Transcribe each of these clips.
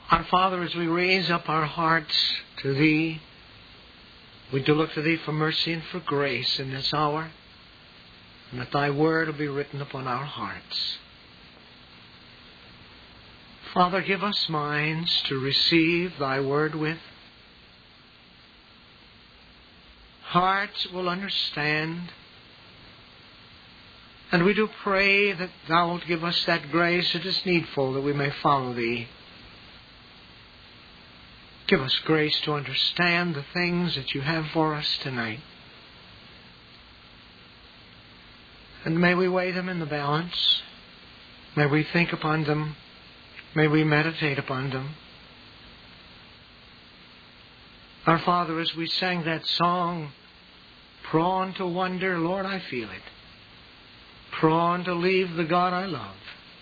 Our Father, as we raise up our hearts to Thee, we do look to Thee for mercy and for grace in this hour, and that Thy Word will be written upon our hearts. Father, give us minds to receive Thy Word with, hearts will understand, and we do pray that Thou wilt give us that grace that is needful that we may follow Thee. Give us grace to understand the things that You have for us tonight. And may we weigh them in the balance. May we think upon them. May we meditate upon them. Our Father, as we sang that song, prone to wonder, Lord, I feel it. Prone to leave the God I love.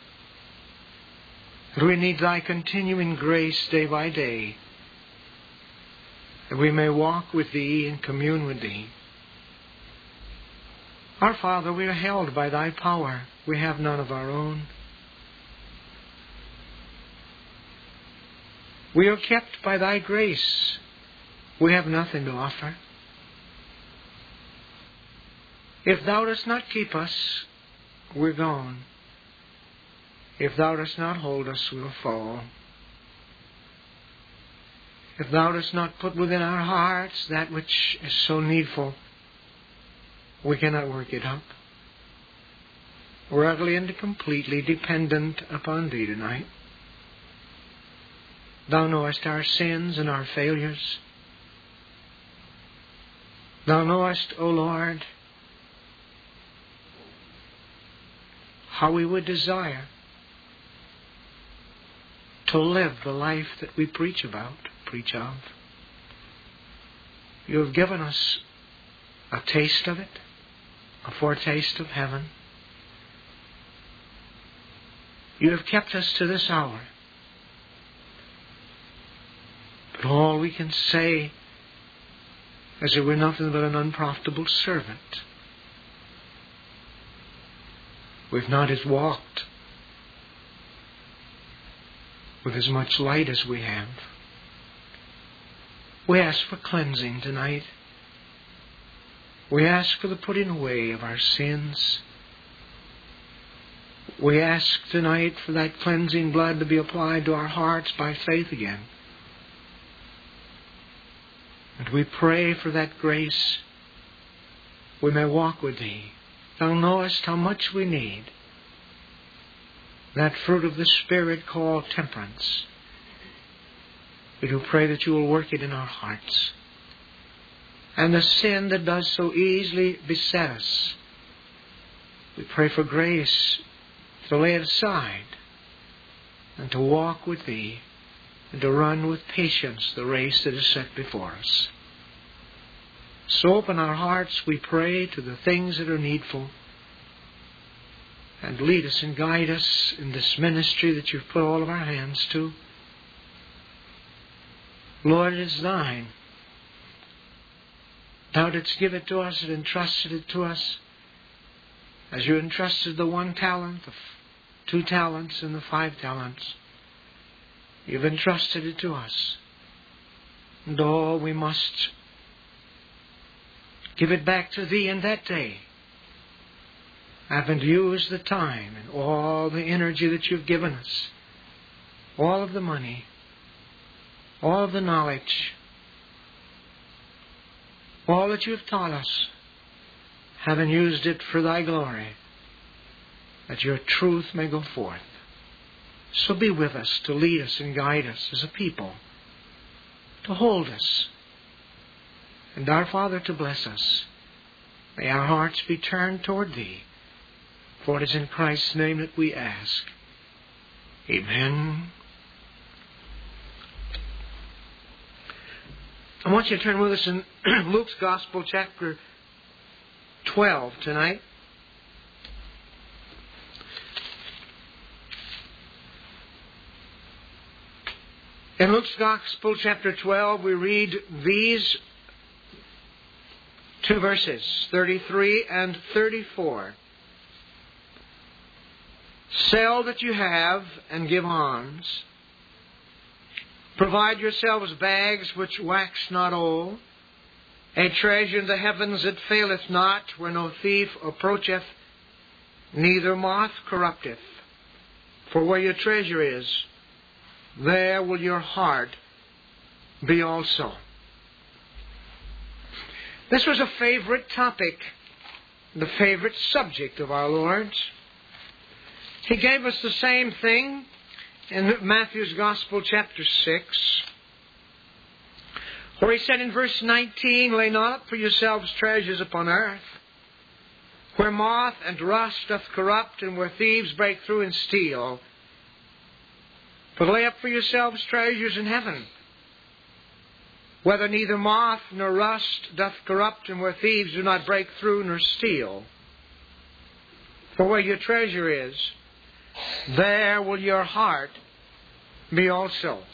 And we need Thy continuing grace day by day, that we may walk with Thee and commune with Thee. Our Father, we are held by Thy power. We have none of our own. We are kept by Thy grace. We have nothing to offer. If Thou dost not keep us, we're gone. If Thou dost not hold us, we'll fall. If Thou dost not put within our hearts that which is so needful, we cannot work it up. We're utterly and completely dependent upon Thee tonight. Thou knowest our sins and our failures. Thou knowest, O Lord, how we would desire to live the life that we preach of. You have given us a taste of it, a foretaste of heaven. You have kept us to this hour. But all we can say is that we're nothing but an unprofitable servant. We've not as walked with as much light as we have. We ask for cleansing tonight. We ask for the putting away of our sins. We ask tonight for that cleansing blood to be applied to our hearts by faith again. And we pray for that grace we may walk with Thee. Thou knowest how much we need that fruit of the Spirit called temperance. We do pray that You will work it in our hearts. And the sin that does so easily beset us, we pray for grace to lay it aside and to walk with Thee and to run with patience the race that is set before us. So open our hearts, we pray, to the things that are needful, and lead us and guide us in this ministry that You've put all of our hands to. Lord, it is Thine. Thou didst give it to us and entrusted it to us, as You entrusted the 1 talent, the 2 talents, and the 5 talents. You've entrusted it to us. And we must give it back to Thee in that day, having used the time and all the energy that You've given us, all of the money, all of the knowledge, all that You've taught us, having used it for Thy glory, that Your truth may go forth. So be with us to lead us and guide us as a people, to hold us, and our Father to bless us. May our hearts be turned toward Thee, for it is in Christ's name that we ask. Amen. I want you to turn with us in Luke's Gospel, chapter 12 tonight. In Luke's Gospel, chapter 12, we read these 2 verses, 33 and 34. Sell that you have and give alms. Provide yourselves bags which wax not old, a treasure in the heavens that faileth not, where no thief approacheth, neither moth corrupteth. For where your treasure is, there will your heart be also. This was a favorite topic, the favorite subject of our Lord's. He gave us the same thing in Matthew's Gospel, chapter 6, where He said in verse 19, Lay not up for yourselves treasures upon earth, where moth and rust doth corrupt, and where thieves break through and steal. But lay up for yourselves treasures in heaven, whether neither moth nor rust doth corrupt, and where thieves do not break through nor steal. For where your treasure is, there will your heart be also.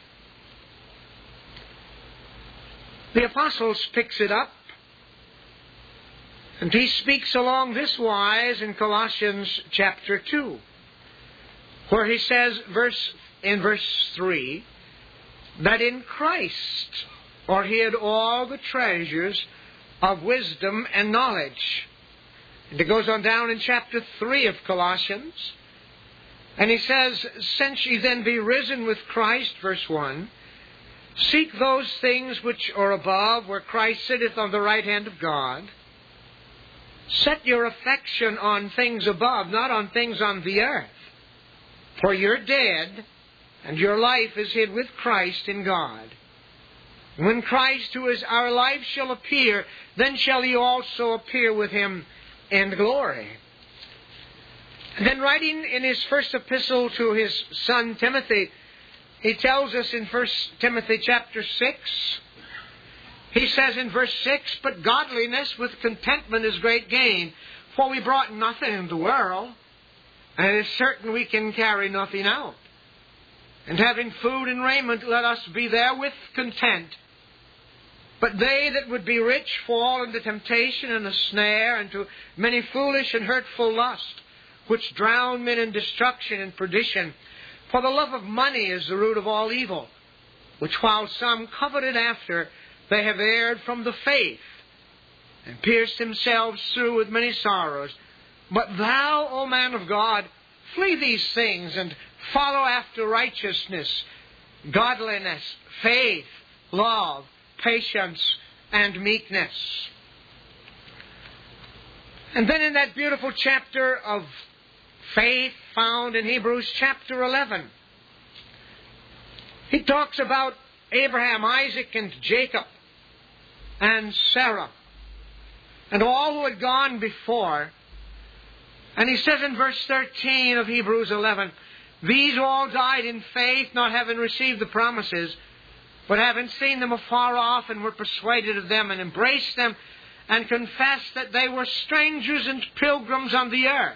The Apostle picks it up, and he speaks along this wise in Colossians chapter 2, where he says in verse 3, that in Christ are hid all the treasures of wisdom and knowledge. And it goes on down in chapter 3 of Colossians, and he says, Since ye then be risen with Christ, verse 1, seek those things which are above, where Christ sitteth on the right hand of God. Set your affection on things above, not on things on the earth. For you're dead, and your life is hid with Christ in God. When Christ, who is our life, shall appear, then shall ye also appear with Him in glory. And then writing in his first epistle to his son Timothy, he tells us in 1 Timothy chapter 6, he says in verse 6, But godliness with contentment is great gain, for we brought nothing into the world, and it is certain we can carry nothing out. And having food and raiment, let us be therewith content. But they that would be rich fall into temptation and a snare, and to many foolish and hurtful lusts, which drown men in destruction and perdition. For the love of money is the root of all evil, which while some coveted after, they have erred from the faith, and pierced themselves through with many sorrows. But thou, O man of God, flee these things, and follow after righteousness, godliness, faith, love, patience, and meekness. And then in that beautiful chapter of faith found in Hebrews chapter 11, he talks about Abraham, Isaac, and Jacob, and Sarah, and all who had gone before. And he says in verse 13 of Hebrews 11, These all died in faith, not having received the promises, but having seen them afar off, and were persuaded of them, and embraced them, and confessed that they were strangers and pilgrims on the earth.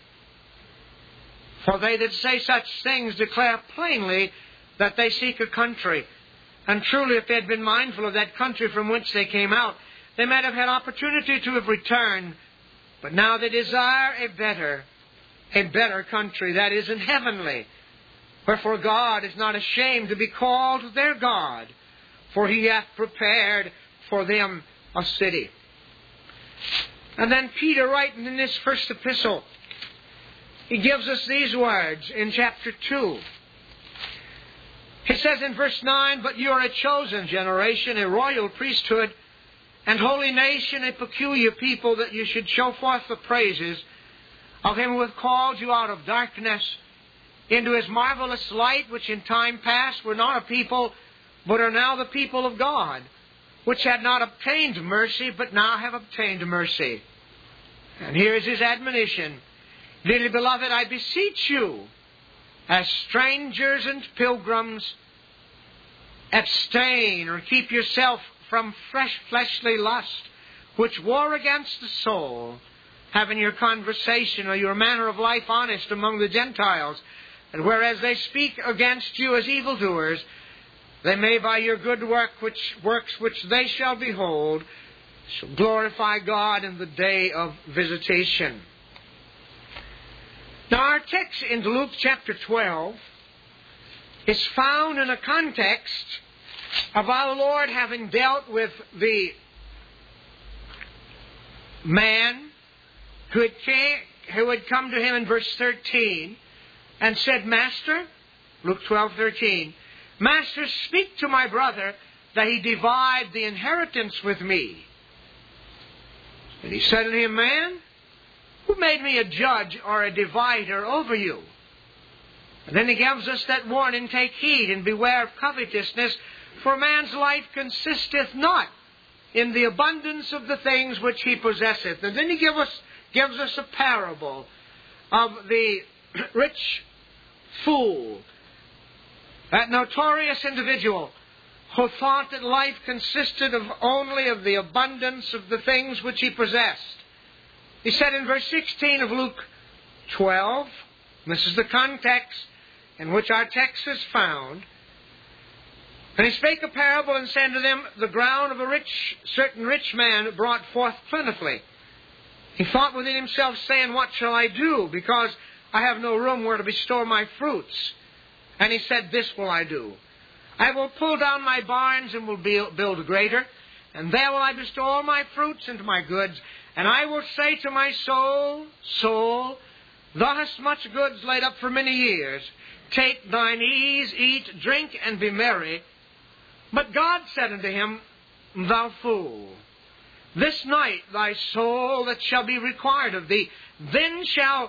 For they that say such things declare plainly that they seek a country. And truly, if they had been mindful of that country from which they came out, they might have had opportunity to have returned. But now they desire a better country, that is, in heavenly. Wherefore God is not ashamed to be called their God, for He hath prepared for them a city. And then Peter, writing in this first epistle, he gives us these words in chapter 2. He says in verse 9, But you are a chosen generation, a royal priesthood, and holy nation, a peculiar people, that you should show forth the praises of Him who hath called you out of darkness into His marvelous light, which in time past were not a people, but are now the people of God, which had not obtained mercy, but now have obtained mercy. And here is his admonition. Dearly beloved, I beseech you, as strangers and pilgrims, abstain or keep yourself from fresh fleshly lust, which war against the soul, having your conversation or your manner of life honest among the Gentiles, and whereas they speak against you as evildoers, they may by your good works which they shall behold, shall glorify God in the day of visitation. Now our text in Luke chapter 12 is found in a context of our Lord having dealt with the man who had come to him in verse 13 and said, Master, Luke 12:13, Master, speak to my brother that he divide the inheritance with me. And he said unto him, Man, who made me a judge or a divider over you? And then he gives us that warning, take heed and beware of covetousness, for man's life consisteth not in the abundance of the things which he possesseth. And then he gives us a parable of the rich fool, that notorious individual who thought that life consisted only of the abundance of the things which he possessed. He said in verse 16 of Luke 12, this is the context in which our text is found, and he spake a parable and said to them, the ground of a certain rich man brought forth plentifully. He thought within himself, saying, What shall I do? Because I have no room where to bestow my fruits. And he said, This will I do. I will pull down my barns and will build greater, and there will I bestow all my fruits and my goods. And I will say to my soul, Soul, thou hast much goods laid up for many years. Take thine ease, eat, drink, and be merry. But God said unto him, Thou fool, this night thy soul that shall be required of thee, then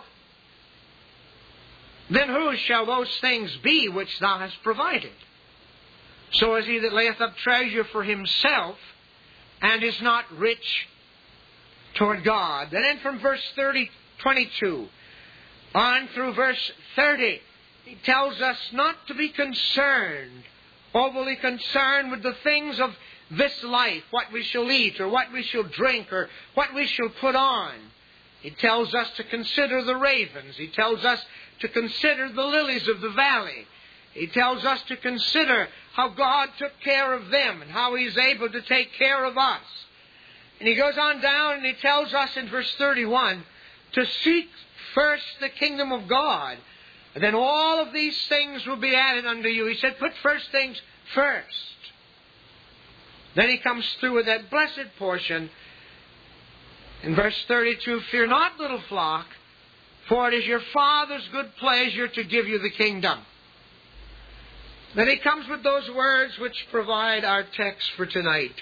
whose shall those things be which thou hast provided? So is he that layeth up treasure for himself, and is not rich toward God. And then from verse 22 on through verse 30, he tells us not to be overly concerned with the things of this life, what we shall eat, or what we shall drink, or what we shall put on. He tells us to consider the ravens. He tells us to consider the lilies of the valley. He tells us to consider how God took care of them and how He's able to take care of us. And he goes on down and he tells us in verse 31 to seek first the kingdom of God, and then all of these things will be added unto you. He said, put first things first. Then he comes through with that blessed portion in verse 32, Fear not, little flock, for it is your Father's good pleasure to give you the kingdom. Then he comes with those words which provide our text for tonight.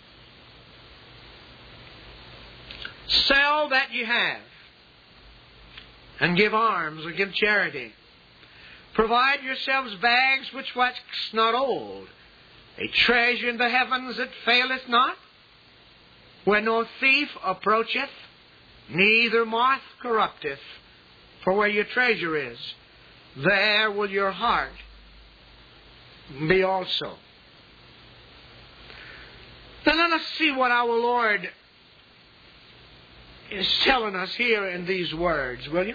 Sell that you have, and give alms or give charity. Provide yourselves bags which wax not old, a treasure in the heavens that faileth not, where no thief approacheth, neither moth corrupteth. For where your treasure is, there will your heart be also. Now let us see what our Lord is telling us here in these words, will you?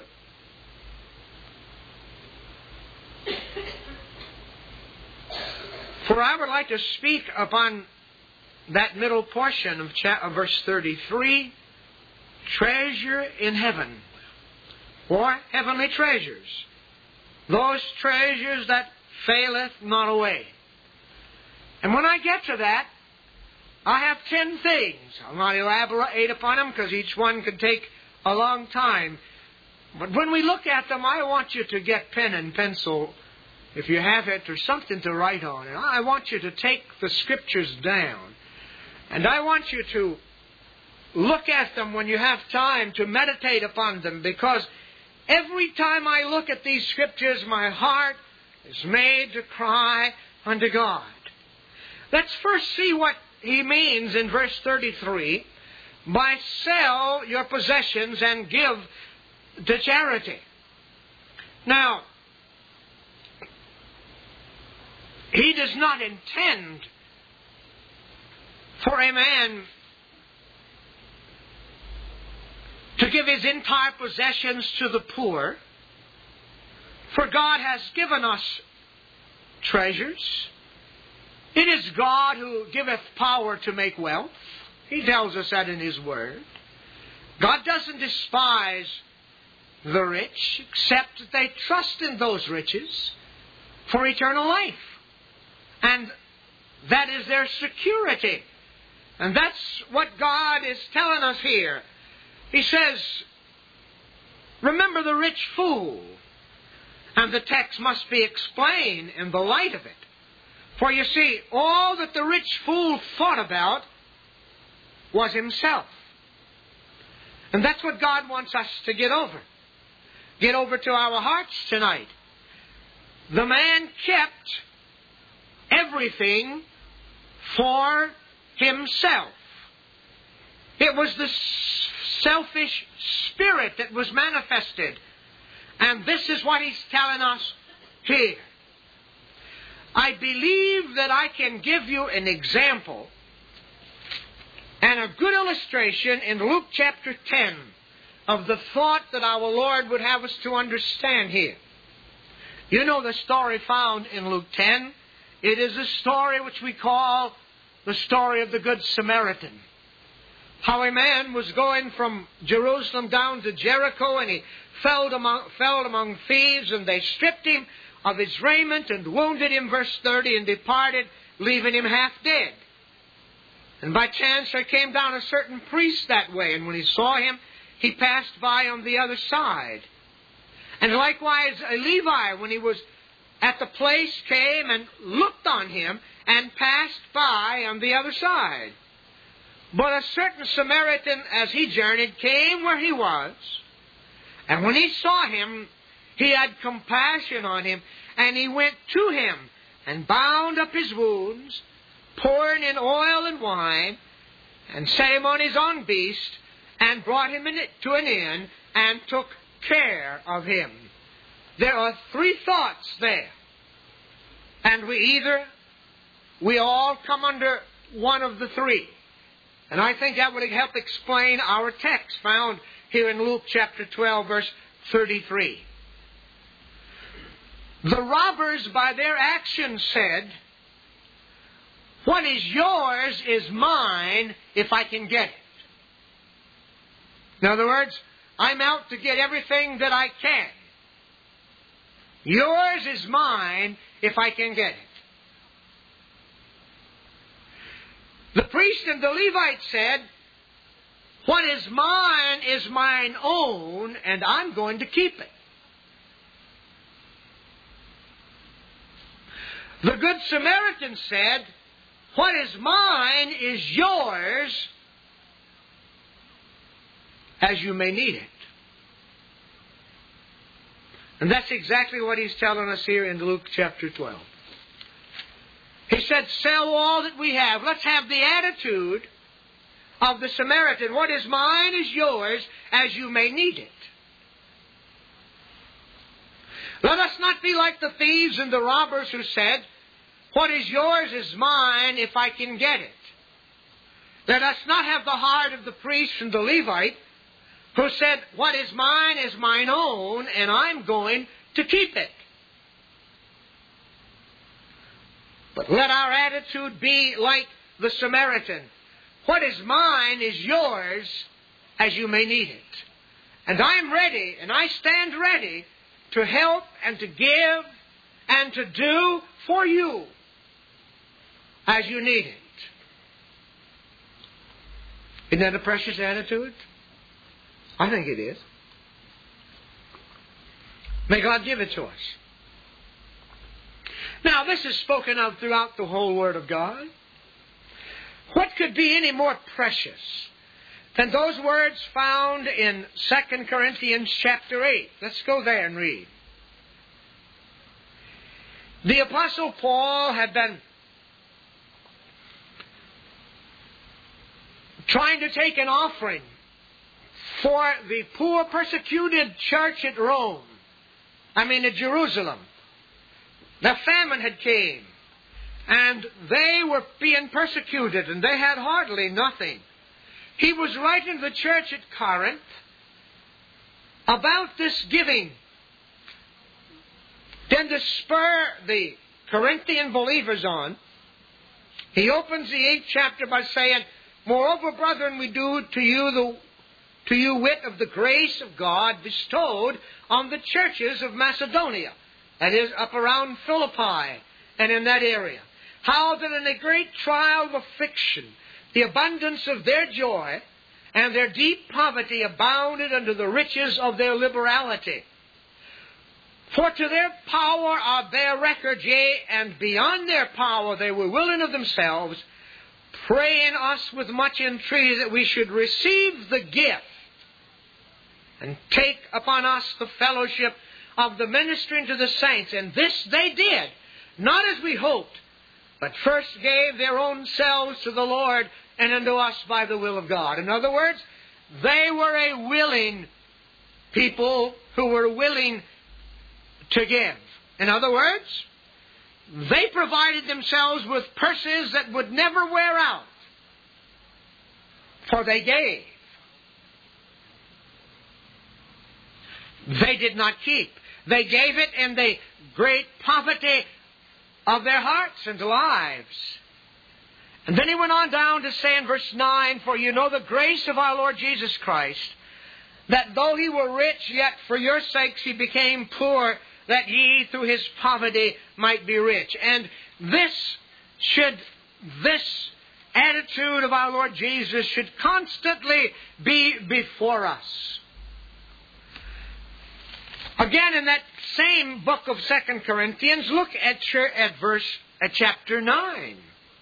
For I would like to speak upon that middle portion of verse 33, treasure in heaven, or heavenly treasures, those treasures that faileth not away. And when I get to that, I have 10 things. I'll not elaborate upon them because each one could take a long time. But when we look at them, I want you to get pen and pencil, if you have it, or something to write on. And I want you to take the Scriptures down. And I want you to look at them when you have time to meditate upon them, because every time I look at these Scriptures, my heart is made to cry unto God. Let's first see what he means in verse 33, by sell your possessions and give to charity. Now, he does not intend for a man to give his entire possessions to the poor, for God has given us treasures. It is God who giveth power to make wealth. He tells us that in His Word. God doesn't despise the rich, except that they trust in those riches. for eternal life. And that is their security. And that's what God is telling us here. He says, remember the rich fool. And the text must be explained in the light of it. For you see, all that the rich fool thought about was himself. And that's what God wants us to get over. Get over to our hearts tonight. The man kept everything for himself. It was the selfish spirit that was manifested. And this is what he's telling us here. I believe that I can give you an example and a good illustration in Luke chapter 10 of the thought that our Lord would have us to understand here. You know the story found in Luke 10. It is a story which we call the story of the Good Samaritan. How a man was going from Jerusalem down to Jericho, and he fell among thieves, and they stripped him of his raiment and wounded him, verse 30, and departed, leaving him half dead. And by chance there came down a certain priest that way, and when he saw him, he passed by on the other side. And likewise a Levi, when he was at the place, came and looked on him and passed by on the other side. But a certain Samaritan, as he journeyed, came where he was. And when he saw him, he had compassion on him, and he went to him and bound up his wounds, pouring in oil and wine, and set him on his own beast, and brought him to an inn, and took care of him. There are three thoughts there. And we all come under one of the three. And I think that would help explain our text found here in Luke chapter 12, verse 33. The robbers, by their actions, said, what is yours is mine if I can get it. In other words, I'm out to get everything that I can. Yours is mine if I can get it. The priest and the Levite said, what is mine own, and I'm going to keep it. The Good Samaritan said, what is mine is yours, as you may need it. And that's exactly what he's telling us here in Luke chapter 12. He said, sell all that we have. Let's have the attitude of the Samaritan. What is mine is yours, as you may need it. Let us not be like the thieves and the robbers who said, what is yours is mine if I can get it. Let us not have the heart of the priest and the Levite who said, what is mine own, and I'm going to keep it. But let our attitude be like the Samaritan. What is mine is yours, as you may need it. And I'm ready, and I stand ready to help and to give and to do for you as you need it. Isn't that a precious attitude? I think it is. May God give it to us. Now, this is spoken of throughout the whole Word of God. What could be any more precious than those words found in 2 Corinthians chapter 8? Let's go there and read. The Apostle Paul had been trying to take an offering for the poor persecuted church at at Jerusalem. The famine had came, and they were being persecuted, and they had hardly nothing. He was writing to the church at Corinth about this giving. Then to spur the Corinthian believers on, he opens the 8th chapter by saying, moreover, brethren, we do to you wit of the grace of God bestowed on the churches of Macedonia. that is, up around Philippi and in that area, how that in a great trial of affliction, the abundance of their joy and their deep poverty abounded unto the riches of their liberality. For to their power are their record, yea, and beyond their power they were willing of themselves, praying us with much entreaty that we should receive the gift and take upon us the fellowship of the ministering to the saints. And this they did, not as we hoped, but first gave their own selves to the Lord and unto us by the will of God. In other words, they were a willing people who were willing to give. In other words, they provided themselves with purses that would never wear out, for they gave. They did not keep. They gave it in the great poverty of their hearts and lives. And then he went on down to say in verse 9, for you know the grace of our Lord Jesus Christ, that though he were rich, yet for your sakes he became poor, that ye through his poverty might be rich. And this attitude of our Lord Jesus should constantly be before us. Again, in that same book of 2 Corinthians, look at chapter 9.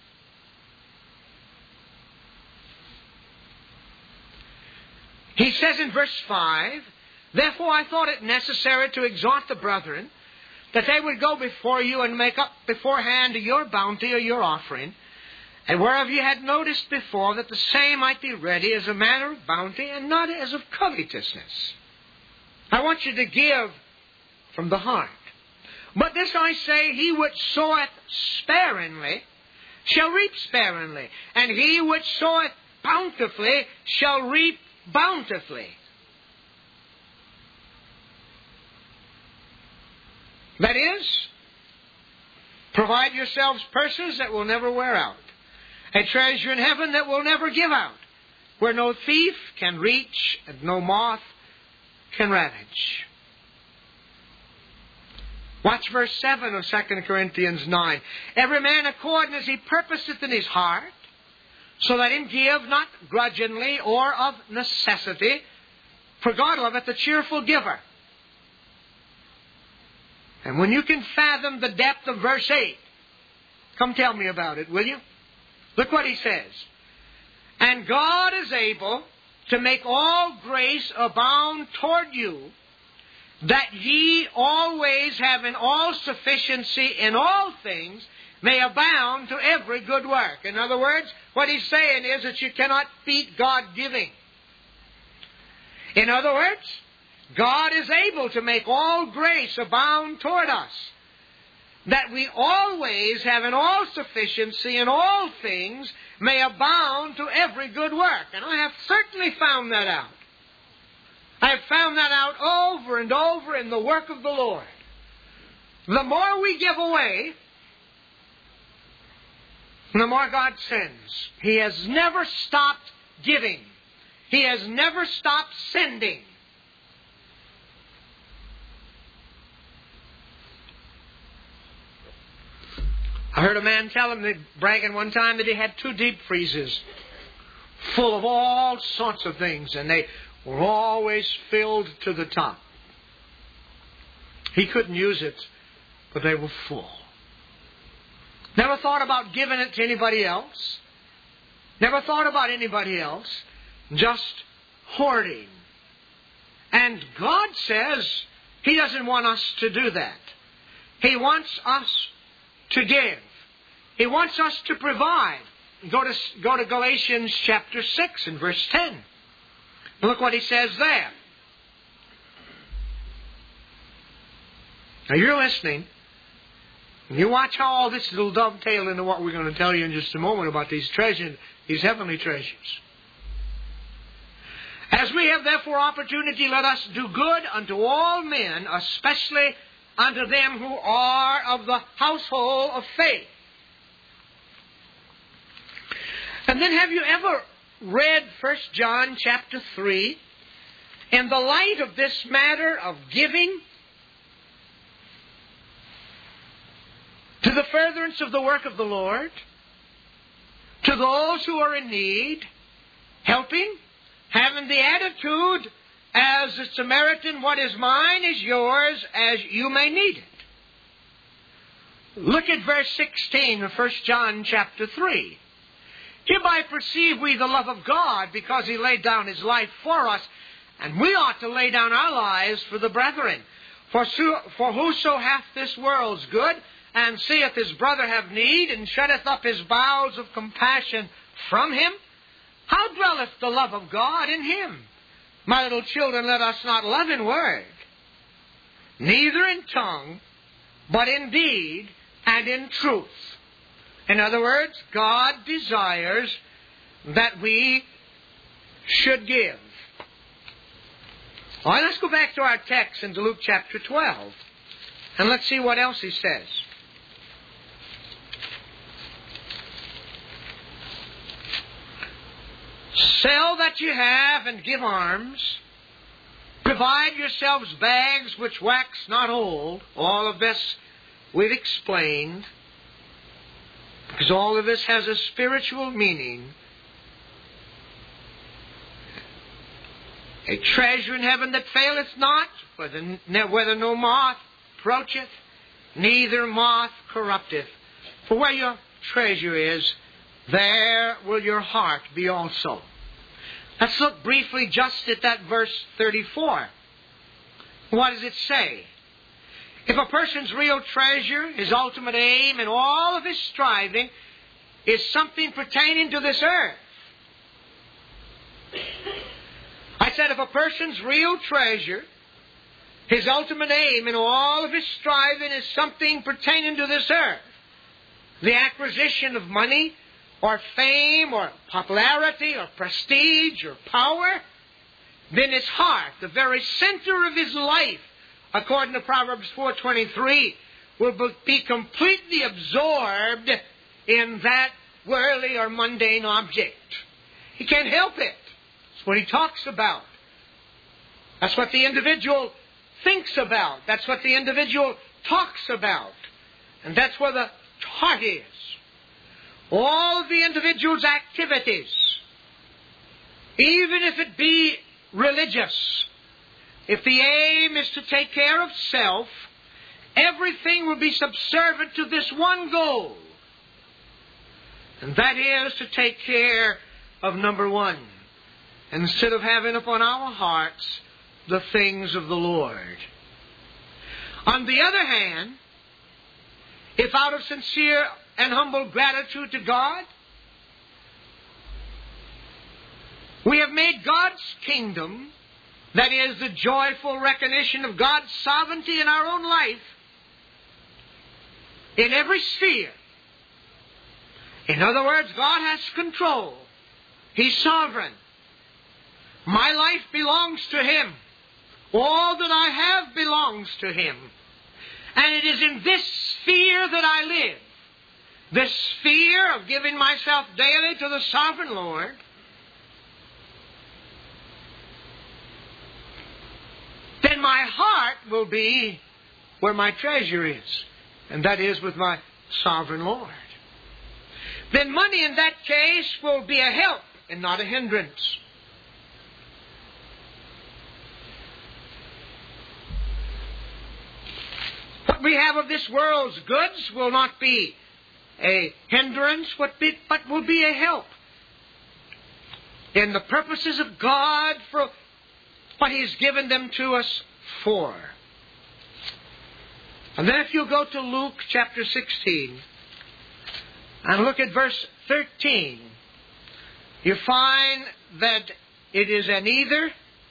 He says in verse 5, therefore I thought it necessary to exhort the brethren, that they would go before you and make up beforehand your bounty or your offering, and whereof you had noticed before, that the same might be ready as a manner of bounty, and not as of covetousness. I want you to give from the heart. But this I say, he which soweth sparingly shall reap sparingly, and he which soweth bountifully shall reap bountifully. That is, provide yourselves purses that will never wear out, a treasure in heaven that will never give out, where no thief can reach and no moth can ravage. Watch verse 7 of 2 Corinthians 9. Every man according as he purposeth in his heart, so let him give not grudgingly or of necessity, for God loveth a cheerful giver. And when you can fathom the depth of verse 8, come tell me about it, will you? Look what he says. And God is able to make all grace abound toward you, that ye always having all sufficiency in all things may abound to every good work. In other words, what he's saying is that you cannot beat God giving. In other words, God is able to make all grace abound toward us, that we always having all sufficiency in all things may abound to every good work. And I have certainly found that out. I have found that out over and over in the work of the Lord. The more we give away, the more God sends. He has never stopped giving. He has never stopped sending. I heard a man tell him, bragging one time, that he had 2 deep freezes full of all sorts of things, and they were always filled to the top. He couldn't use it, but they were full. Never thought about giving it to anybody else. Never thought about anybody else. Just hoarding. And God says He doesn't want us to do that. He wants us to give. He wants us to provide. Go to Galatians chapter 6 and verse 10. Look what he says there. Now you're listening. And you watch how all this will dovetail into what we're going to tell you in just a moment about these treasures, these heavenly treasures. As we have therefore opportunity, let us do good unto all men, especially unto them who are of the household of faith. And then have you ever read 1 John chapter 3 in the light of this matter of giving? to the furtherance of the work of the Lord, to those who are in need, helping, having the attitude as the Samaritan, what is mine is yours, as you may need it. Look at verse 16 of 1 John chapter 3. Hereby perceive we the love of God, because He laid down His life for us, and we ought to lay down our lives for the brethren. For whoso hath this world's good, and seeth his brother have need, and shutteth up his bowels of compassion from him, how dwelleth the love of God in him? My little children, let us not love in word, neither in tongue, but in deed and in truth. In other words, God desires that we should give. All right, let's go back to our text into Luke chapter 12. And let's see what else He says. Sell that you have and give alms. Provide yourselves bags which wax not old. All of this we've explained, because all of this has a spiritual meaning. A treasure in heaven that faileth not, whether no moth approacheth, neither moth corrupteth. For where your treasure is, there will your heart be also. Let's look briefly just at that verse 34. What does it say? If a person's real treasure, his ultimate aim, and all of his striving is something pertaining to this earth. I said if a person's real treasure, his ultimate aim, and all of his striving is something pertaining to this earth, the acquisition of money, or fame, or popularity, or prestige, or power, then his heart, the very center of his life, according to Proverbs 4:23, will be completely absorbed in that worldly or mundane object. He can't help it. That's what he talks about. That's what the individual thinks about. That's what the individual talks about. And that's where the heart is. All of the individual's activities, even if it be religious, if the aim is to take care of self, everything will be subservient to this one goal. And that is to take care of number one, instead of having upon our hearts the things of the Lord. On the other hand, if out of sincere and humble gratitude to God, we have made God's kingdom, that is, the joyful recognition of God's sovereignty in our own life, in every sphere. In other words, God has control. He's sovereign. My life belongs to Him. All that I have belongs to Him. And it is in this sphere that I live. This sphere of giving myself daily to the sovereign Lord. Then my heart will be where my treasure is. And that is with my sovereign Lord. Then money in that case will be a help and not a hindrance. What we have of this world's goods will not be a hindrance, but will be a help in the purposes of God for what He's given them to us for. And then if you go to Luke chapter 16 and look at verse 13, you find that it is an either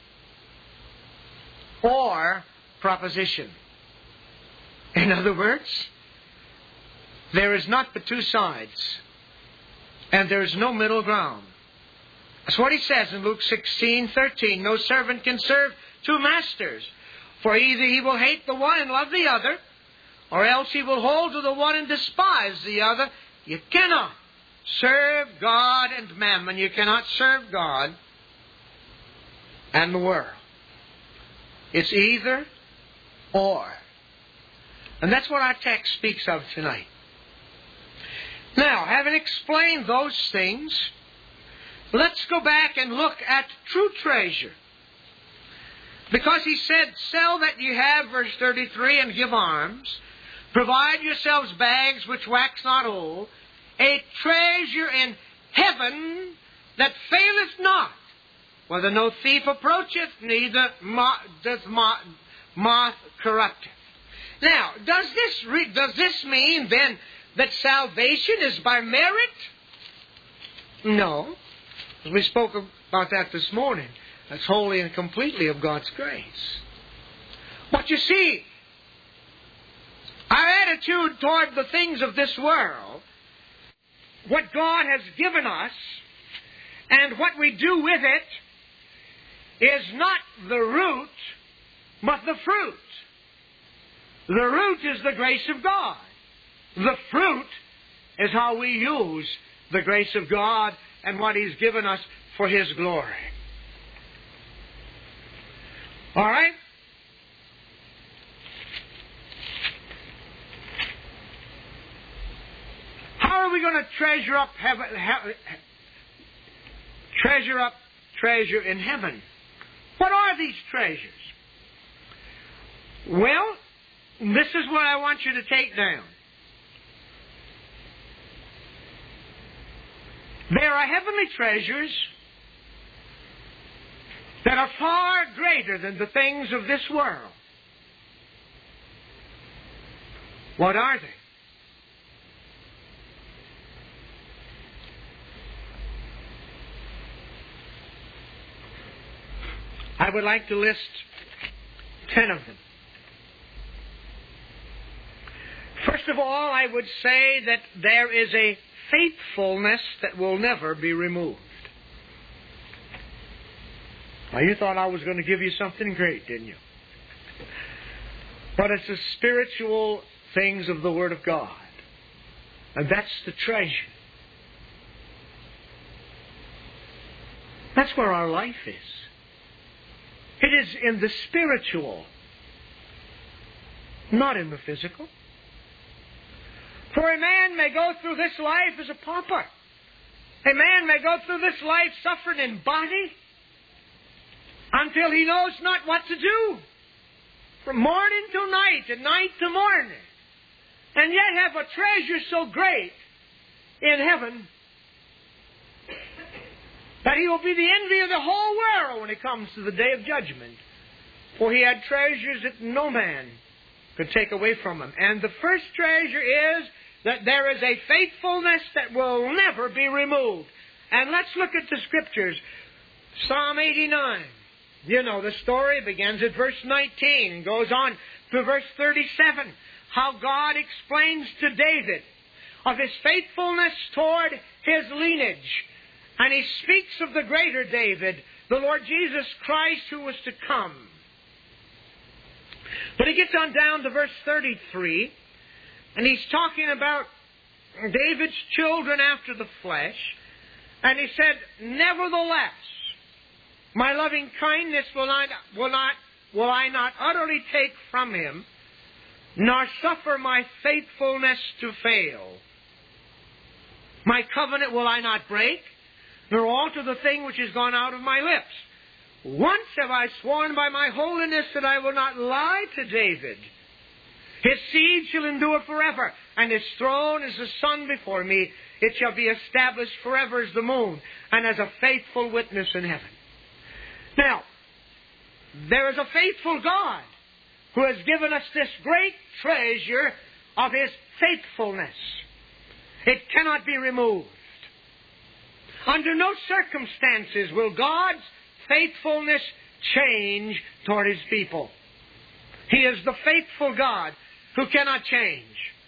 or proposition. In other words, there is not but two sides, and there is no middle ground. That's what he says in Luke 16:13. No servant can serve two masters, for either he will hate the one and love the other, or else he will hold to the one and despise the other. You cannot serve God and mammon. You cannot serve God and the world. It's either or. And that's what our text speaks of tonight. Now, having explained those things, let's go back and look at true treasure. Because he said, sell that ye have, verse 33, and give alms. Provide yourselves bags which wax not old, a treasure in heaven that faileth not, whether no thief approacheth, neither doth moth corrupteth. Now, does this mean then that salvation is by merit? No. We spoke about that this morning. That's wholly and completely of God's grace. But you see, our attitude toward the things of this world, what God has given us, and what we do with it, is not the root, but the fruit. The root is the grace of God. The fruit is how we use the grace of God and what He's given us for His glory. All right? How are we going to treasure up treasure in heaven? What are these treasures? Well, this is what I want you to take down. There are heavenly treasures that are far greater than the things of this world. What are they? I would like to list 10 of them. First of all, I would say that there is a faithfulness that will never be removed. Now, you thought I was going to give you something great, didn't you? But it's the spiritual things of the Word of God. And that's the treasure. That's where our life is. It is in the spiritual, not in the physical. For a man may go through this life as a pauper. A man may go through this life suffering in body until he knows not what to do. From morning to night and night to morning. And yet have a treasure so great in heaven that he will be the envy of the whole world when it comes to the day of judgment. For he had treasures that no man could take away from him. And the first treasure is that there is a faithfulness that will never be removed. And let's look at the Scriptures. Psalm 89. You know the story. It begins at verse 19 and goes on to verse 37. How God explains to David of His faithfulness toward his lineage. And He speaks of the greater David, the Lord Jesus Christ, who was to come. But he gets on down to verse 33, and he's talking about David's children after the flesh. And he said, nevertheless, my loving kindness will I not utterly take from him, nor suffer my faithfulness to fail. My covenant will I not break, nor alter the thing which has gone out of my lips. Once have I sworn by my holiness that I will not lie to David. His seed shall endure forever, and his throne is the sun before me. It shall be established forever as the moon, and as a faithful witness in heaven. Now, there is a faithful God who has given us this great treasure of His faithfulness. It cannot be removed. Under no circumstances will God's faithfulness change toward His people. He is the faithful God who cannot change.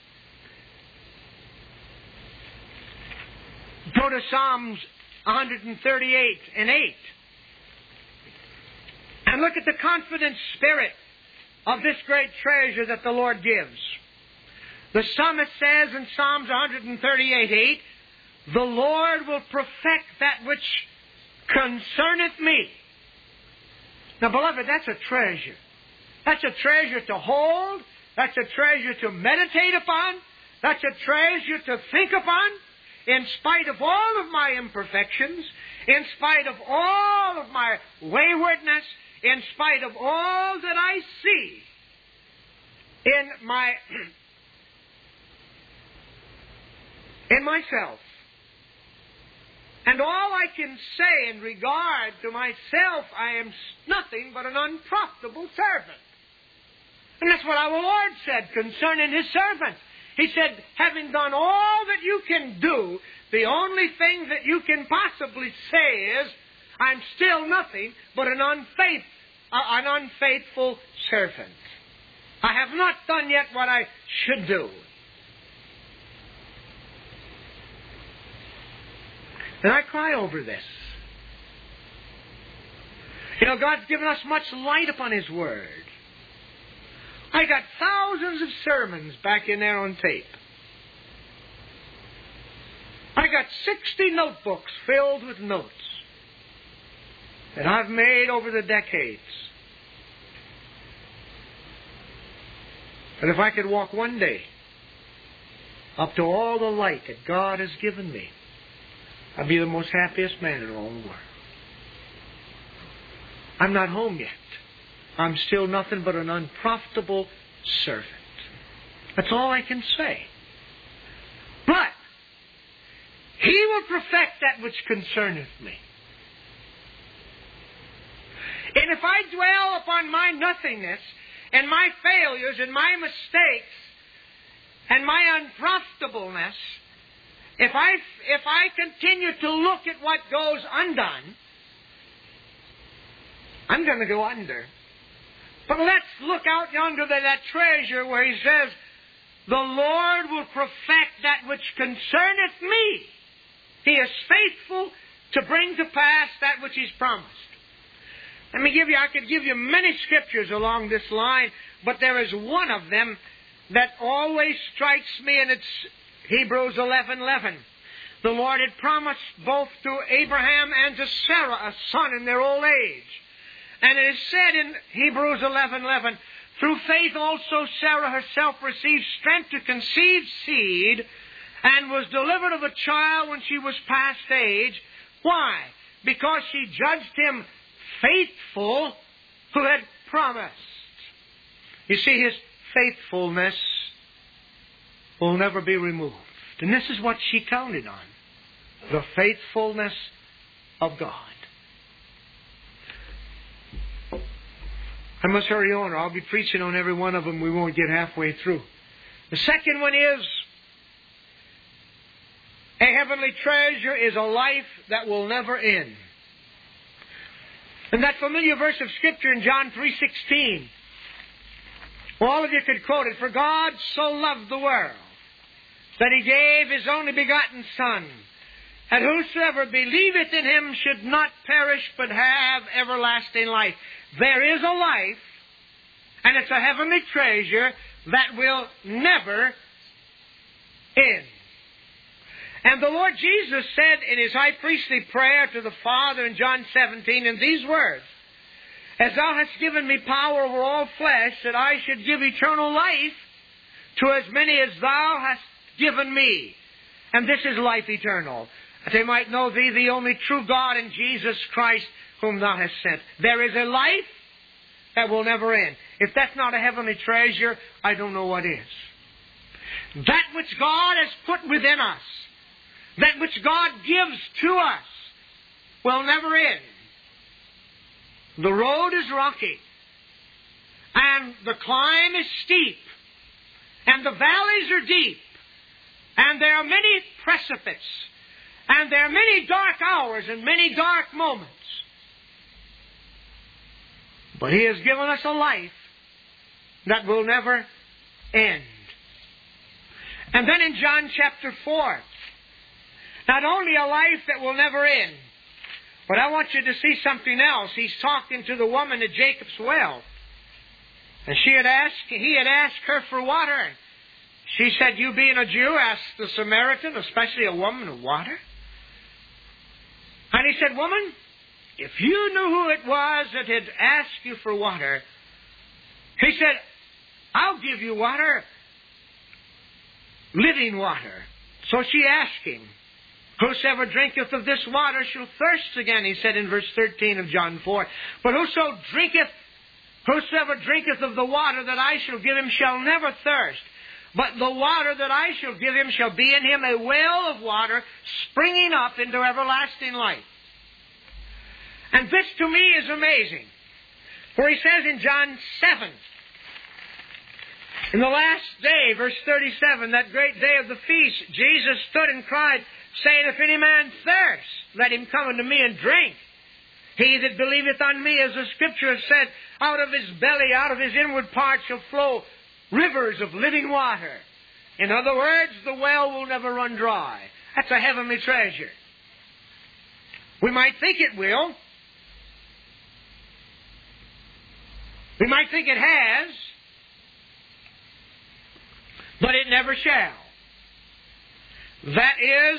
Go to Psalms 138 and 8. And look at the confident spirit of this great treasure that the Lord gives. The psalmist says in Psalms 138:8, the Lord will perfect that which concerneth me. Now, beloved, that's a treasure. That's a treasure to hold. That's a treasure to meditate upon. That's a treasure to think upon, in spite of all of my imperfections, in spite of all of my waywardness, in spite of all that I see in myself. And all I can say in regard to myself, I am nothing but an unprofitable servant. And that's what our Lord said concerning His servant. He said, having done all that you can do, the only thing that you can possibly say is, I'm still nothing but an unfaithful servant. I have not done yet what I should do. And I cry over this. You know, God's given us much light upon His Word. I got thousands of sermons back in there on tape. I got 60 notebooks filled with notes that I've made over the decades. And if I could walk one day up to all the light that God has given me, I'd be the most happiest man in all the world. I'm not home yet. I'm still nothing but an unprofitable servant. That's all I can say. But He will perfect that which concerneth me. And if I dwell upon my nothingness and my failures and my mistakes and my unprofitableness, if I continue to look at what goes undone, I'm going to go under. But let's look out yonder to that treasure where He says, the Lord will perfect that which concerneth me. He is faithful to bring to pass that which He's promised. I could give you many scriptures along this line, but there is one of them that always strikes me, and it's Hebrews 11:11. The Lord had promised both to Abraham and to Sarah a son in their old age. And it is said in Hebrews 11:11, through faith also Sarah herself received strength to conceive seed and was delivered of a child when she was past age. Why? Because she judged him faithful who had promised. You see, His faithfulness will never be removed. And this is what she counted on. The faithfulness of God. I must hurry on, or I'll be preaching on every one of them. We won't get halfway through. The second one is, a heavenly treasure is a life that will never end. And that familiar verse of Scripture in John 3:16. All of you could quote it. For God so loved the world that He gave His only begotten Son, and whosoever believeth in Him should not perish but have everlasting life. There is a life, and it's a heavenly treasure that will never end. And the Lord Jesus said in His high priestly prayer to the Father in John 17 in these words, as Thou hast given me power over all flesh, that I should give eternal life to as many as Thou hast given me. And this is life eternal, that they might know Thee, the only true God, and Jesus Christ, whom Thou hast sent. There is a life that will never end. If that's not a heavenly treasure, I don't know what is. That which God has put within us, that which God gives to us, will never end. The road is rocky, and the climb is steep, and the valleys are deep, and there are many precipices, and there are many dark hours and many dark moments. But He has given us a life that will never end. And then in John chapter 4, not only a life that will never end, but I want you to see something else. He's talking to the woman at Jacob's well. And he had asked her for water. She said, you being a Jew, ask the Samaritan, especially a woman, of water? And he said, woman, if you knew who it was that had asked you for water, he said, I'll give you water living water. So she asked him, whosoever drinketh of this water shall thirst again, he said in verse 13 of John 4. But whosoever drinketh of the water that I shall give him shall never thirst. But the water that I shall give him shall be in him a well of water springing up into everlasting life. And this to me is amazing. For he says in John 7, in the last day, verse 37, that great day of the feast, Jesus stood and cried, saying, if any man thirst, let him come unto me and drink. He that believeth on me, as the Scripture has said, out of his belly, out of his inward parts shall flow rivers of living water. In other words, the well will never run dry. That's a heavenly treasure. We might think it will. We might think it has. But it never shall. That is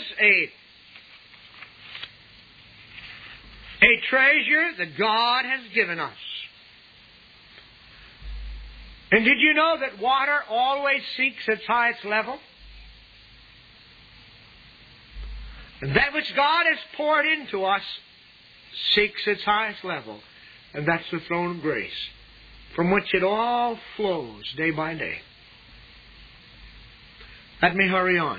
a treasure that God has given us. And did you know that water always seeks its highest level? And that which God has poured into us seeks its highest level. And that's the throne of grace, from which it all flows day by day. Let me hurry on.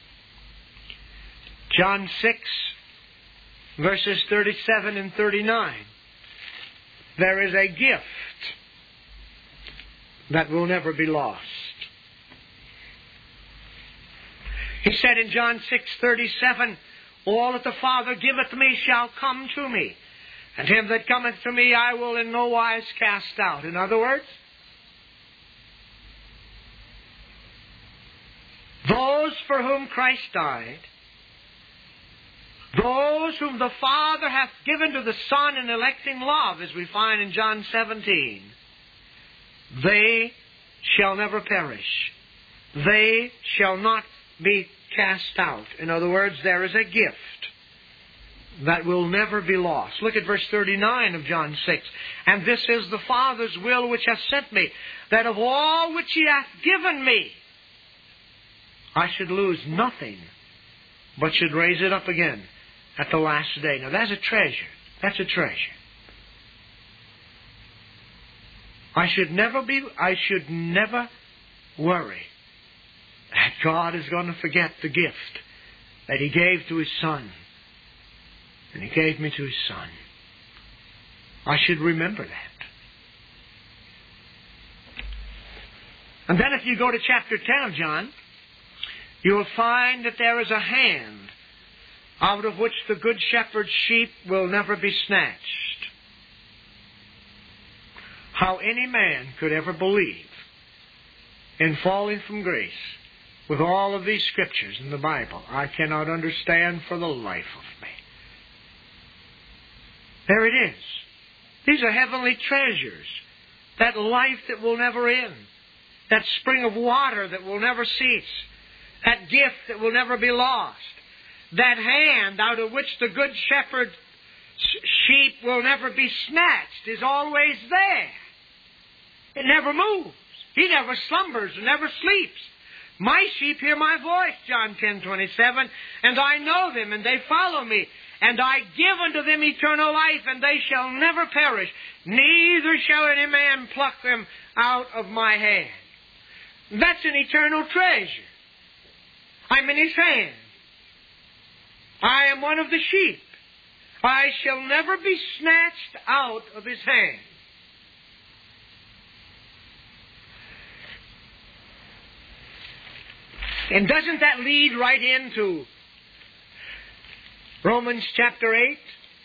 John 6, verses 37 and 39. There is a gift that will never be lost. He said in John 6:37, all that the Father giveth me shall come to me, and him that cometh to me I will in no wise cast out. In other words, those for whom Christ died, those whom the Father hath given to the Son in electing love, as we find in John 17, they shall never perish. They shall not be cast out. In other words, there is a gift that will never be lost. Look at verse 39 of John 6. And this is the Father's will which hath sent me, that of all which He hath given me, I should lose nothing, but should raise it up again at the last day. Now that's a treasure. That's a treasure. I should never worry that God is going to forget the gift that He gave to His Son. And He gave me to His Son. I should remember that. And then if you go to chapter 10 of John, you will find that there is a hand out of which the Good Shepherd's sheep will never be snatched. How any man could ever believe in falling from grace with all of these Scriptures in the Bible, I cannot understand for the life of me. There it is. These are heavenly treasures. That life that will never end. That spring of water that will never cease. That gift that will never be lost. That hand out of which the Good Shepherd's sheep will never be snatched is always there. It never moves. He never slumbers and never sleeps. My sheep hear my voice, John 10:27, and I know them, and they follow me. And I give unto them eternal life, and they shall never perish, neither shall any man pluck them out of my hand. That's an eternal treasure. I'm in His hand. I am one of the sheep. I shall never be snatched out of His hand. And doesn't that lead right into Romans chapter 8?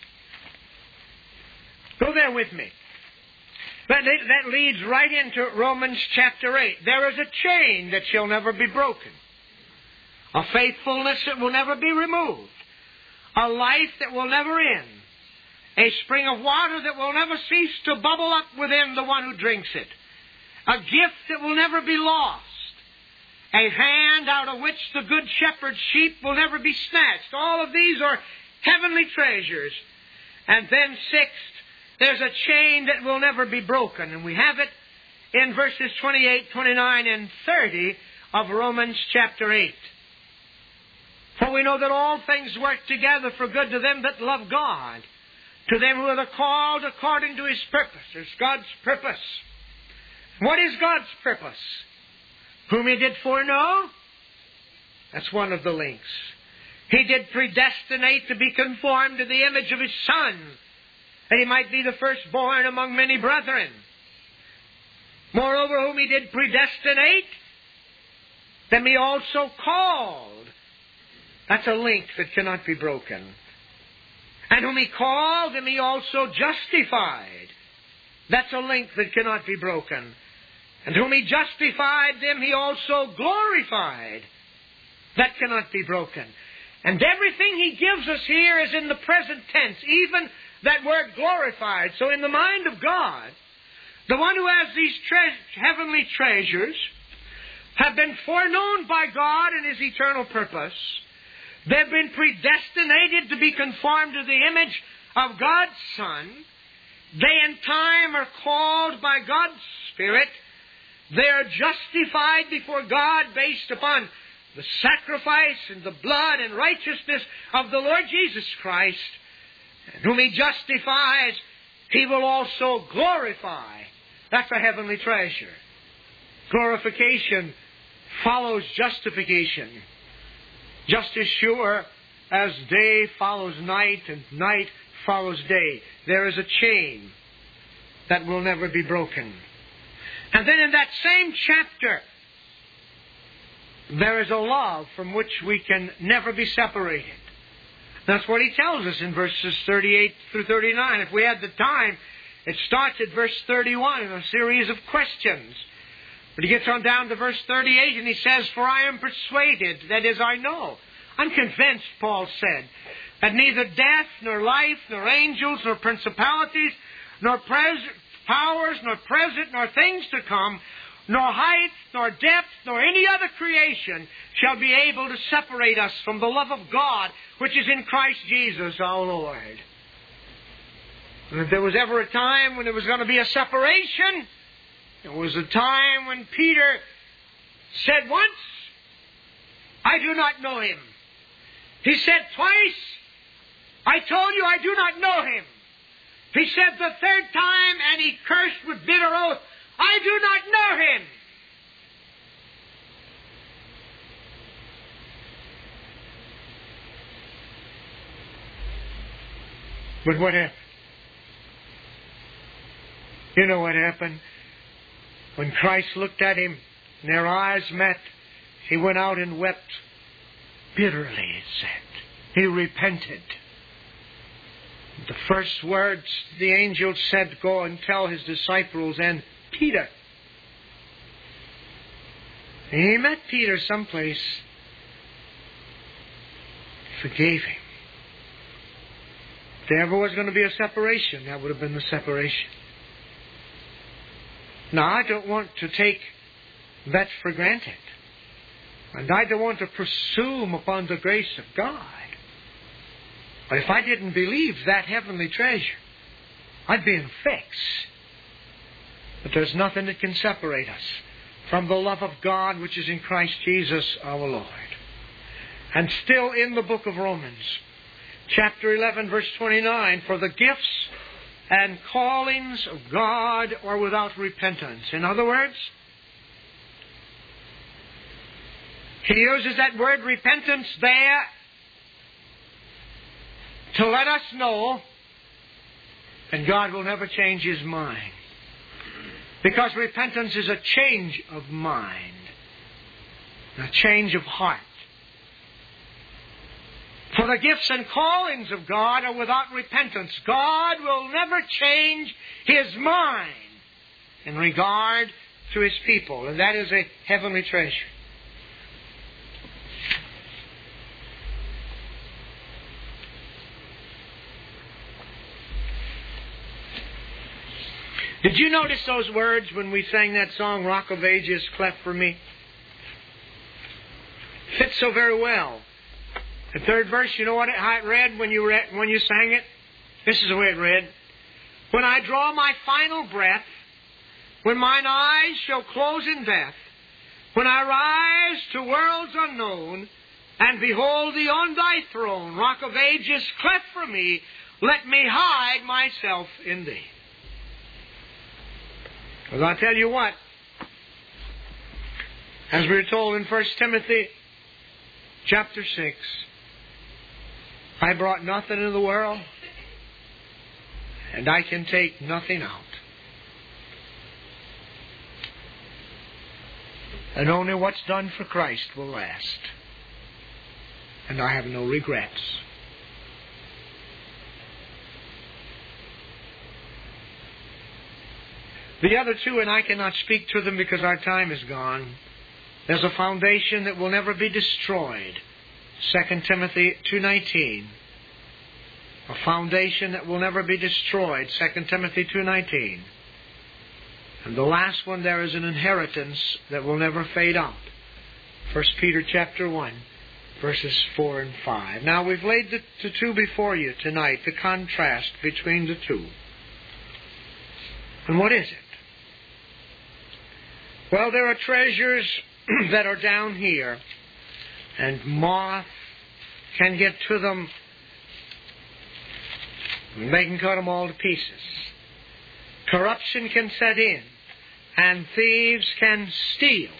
Go there with me. That leads right into Romans chapter 8. There is a chain that shall never be broken. A faithfulness that will never be removed. A life that will never end. A spring of water that will never cease to bubble up within the one who drinks it. A gift that will never be lost. A hand out of which the Good Shepherd's sheep will never be snatched. All of these are heavenly treasures. And then sixth, there's a chain that will never be broken. And we have it in verses 28, 29, and 30 of Romans chapter 8. For we know that all things work together for good to them that love God, to them who are called according to His purpose. There's God's purpose. What is God's purpose? Whom He did foreknow? That's one of the links. He did predestinate to be conformed to the image of His Son, that He might be the firstborn among many brethren. Moreover, whom He did predestinate, them He also called. That's a link that cannot be broken. And whom He called, them He also justified. That's a link that cannot be broken. And whom He justified, them He also glorified. That cannot be broken. And everything He gives us here is in the present tense, even that word glorified. So in the mind of God, the one who has these heavenly treasures have been foreknown by God in His eternal purpose. They've been predestinated to be conformed to the image of God's Son. They in time are called by God's Spirit. They are justified before God based upon the sacrifice and the blood and righteousness of the Lord Jesus Christ. And whom He justifies, He will also glorify. That's a heavenly treasure. Glorification follows justification. Just as sure as day follows night and night follows day. There is a chain that will never be broken. And then in that same chapter, there is a love from which we can never be separated. That's what he tells us in verses 38 through 39. If we had the time, it starts at verse 31 in a series of questions. But he gets on down to verse 38 and he says, "For I am persuaded, that is, I know. I'm convinced," Paul said, "that neither death, nor life, nor angels, nor principalities, nor powers, nor present, nor things to come, nor height, nor depth, nor any other creation shall be able to separate us from the love of God, which is in Christ Jesus our Lord." And if there was ever a time when there was going to be a separation, it was a time when Peter said once, "I do not know Him." He said twice, "I told you I do not know Him." He said the third time, and he cursed with bitter oath, "I do not know Him." But what happened? You know what happened? When Christ looked at him and their eyes met, he went out and wept bitterly, it said. He repented. The first words the angel said, "Go and tell his disciples and Peter." He met Peter someplace. Forgave him. If there ever was going to be a separation, that would have been the separation. Now, I don't want to take that for granted. And I don't want to presume upon the grace of God. But if I didn't believe that heavenly treasure, I'd be in a fix. But there's nothing that can separate us from the love of God which is in Christ Jesus our Lord. And still in the book of Romans, chapter 11, verse 29, "For the gifts and callings of God are without repentance." In other words, he uses that word repentance there to let us know that God will never change His mind. Because repentance is a change of mind, a change of heart. For the gifts and callings of God are without repentance. God will never change His mind in regard to His people. And that is a heavenly treasure. Did you notice those words when we sang that song, "Rock of Ages, cleft for me"? Fits so very well. The third verse, you know how it read when you sang it? This is the way it read. "When I draw my final breath, when mine eyes shall close in death, when I to worlds unknown, and behold thee on thy throne, Rock of ages, cleft for me, let me hide myself in thee. Because I'll tell you what, as we're told in 1 Timothy chapter 6, I brought nothing into the world, and I can take nothing out. And only what's done for Christ will last. And I have no regrets. The other two, and I cannot speak to them because our time is gone. There's a foundation that will never be destroyed. 2 Timothy 2:19. A foundation that will never be destroyed. 2 Timothy 2:19. And the last one, there is an inheritance that will never fade out. 1 Peter chapter 1, verses 4 and 5. Now we've laid the two before you tonight, the contrast between the two. And what is it? Well, there are treasures that are down here, and moth can get to them. They can cut them all to pieces. Corruption can set in, and thieves can steal.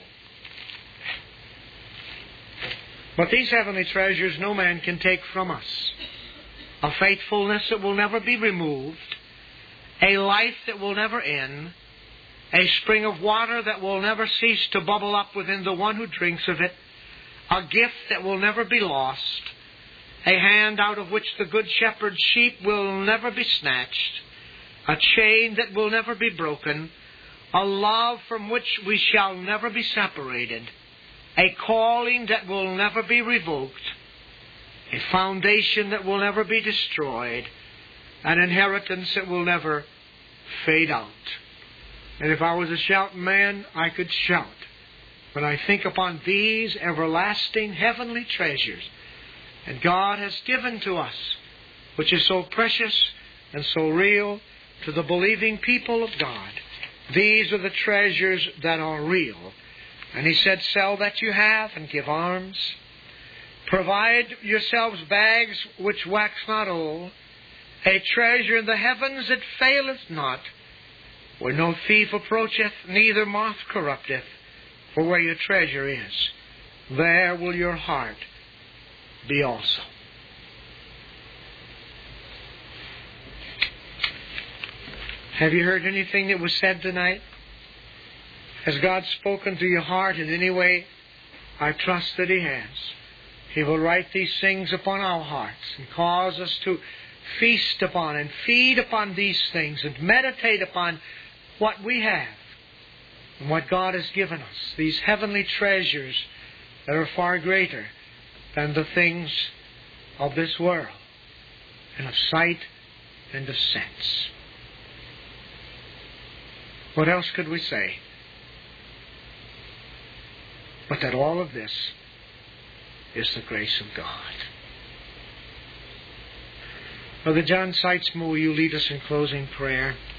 But these heavenly treasures no man can take from us. A faithfulness that will never be removed, a life that will never end, a spring of water that will never cease to bubble up within the one who drinks of it, a gift that will never be lost, a hand out of which the good shepherd's sheep will never be snatched, a chain that will never be broken, a love from which we shall never be separated, a calling that will never be revoked, a foundation that will never be destroyed, an inheritance that will never fade out. And if I was a shouting man, I could shout. When I think upon these everlasting heavenly treasures that God has given to us, which is so precious and so real to the believing people of God. These are the treasures that are real. And He said, sell that you have and give alms. Provide yourselves bags which wax not old, a treasure in the heavens that faileth not, where no thief approacheth, neither moth corrupteth. For where your treasure is, there will your heart be also. Have you heard anything that was said tonight? Has God spoken to your heart in any way? I trust that He has. He will write these things upon our hearts and cause us to feast upon and feed upon these things and meditate upon what we have and what God has given us. These heavenly treasures that are far greater than the things of this world and of sight and of sense. What else could we say? But that all of this is the grace of God. Brother John Seitzma, will you lead us in closing prayer?